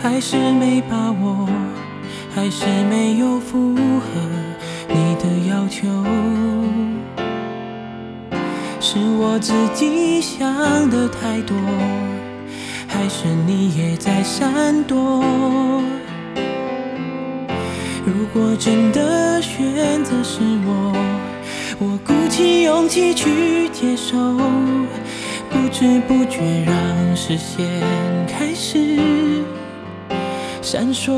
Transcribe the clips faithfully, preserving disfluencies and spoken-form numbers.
还是没把握，还是没有符合你的要求，是我自己想的太多，还是你也在闪躲？如果真的选择是我，我鼓起勇气去接受，不知不觉让视线开始闪烁。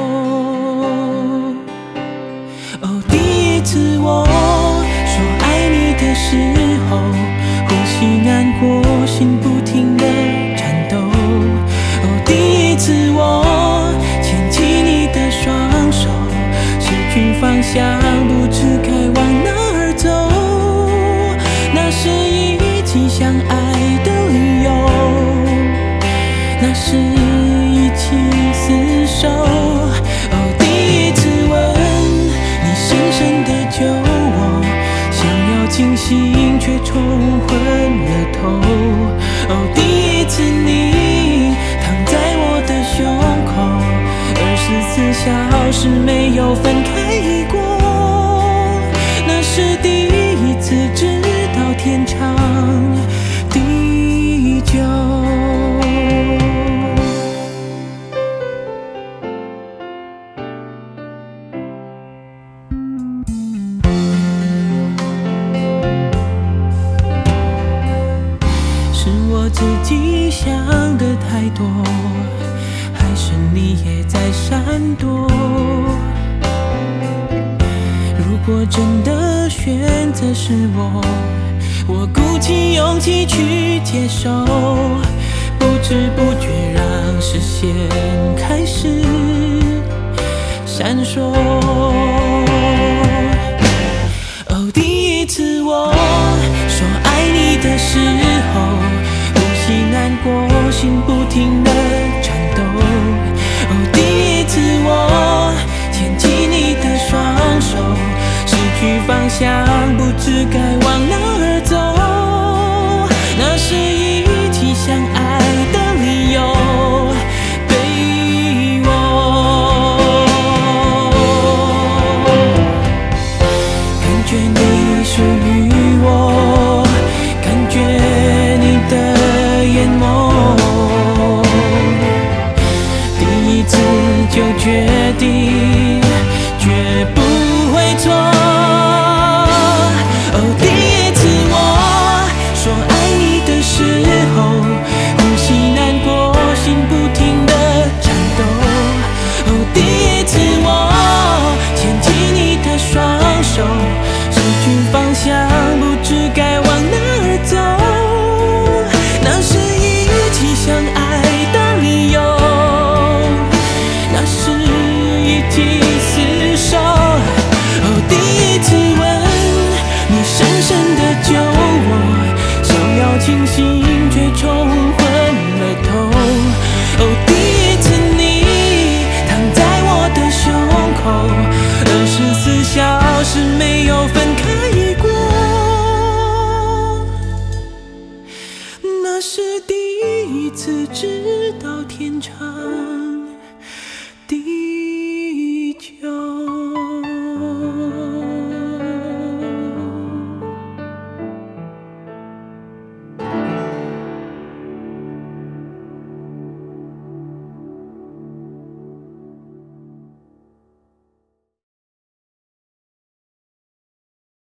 哦，第一次我说爱你的时候，呼吸难过，心不停地颤抖。哦，第一次我牵起你的双手，失去方向，不知该往哪儿走。那是一起相爱的理由，那是一起厮守。哦，第一次吻你深深地救我，想要清醒却冲昏了头。哦，第一次你躺在我的胸口，二十四小时没有分开过。那是第一次知道天长地久。是我自己想的太多，还是你也在闪躲？如果真的选择是我，我鼓起勇气去接受，不知不觉让视线开始闪烁。哦，第一次我说爱你的时候，呼吸难过，心不停地颤抖。哦，第一次我牵起你的双手，失去方向，不知该往哪儿走。那是一起相爱的理由，对我感觉你属于我，感觉你的眼眸，第一次就决定绝不会错。哦，第一次我说爱你的时候，呼吸难过，心不停地颤抖。哦，第一次我牵起你的双手，失去方向，不知该往哪儿走。那是一起相爱的理由，那是一起厮守。哦，第一次吻你深深地救我，想要清醒却冲昏了头。哦，第一次你躺在我的胸口，二十四小时没有分开过。那是第一次知道天长